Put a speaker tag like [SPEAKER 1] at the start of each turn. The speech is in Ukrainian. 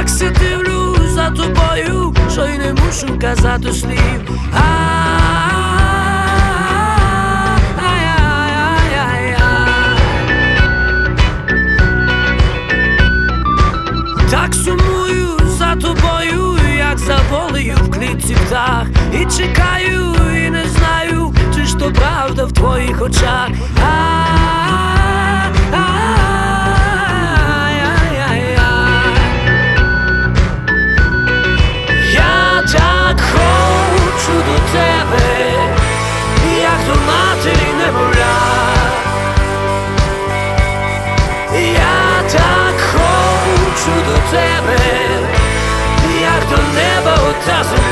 [SPEAKER 1] се дивлюсь за тобою, що й не мушу казати слів. Так сумую за тобою, як за волею в клітці птах. І чекаю, і не знаю, чи ж то правда в твоїх очах. Я так хочу до тебе, як до матері немовля. Я так хочу до тебе, як до неба ота земля.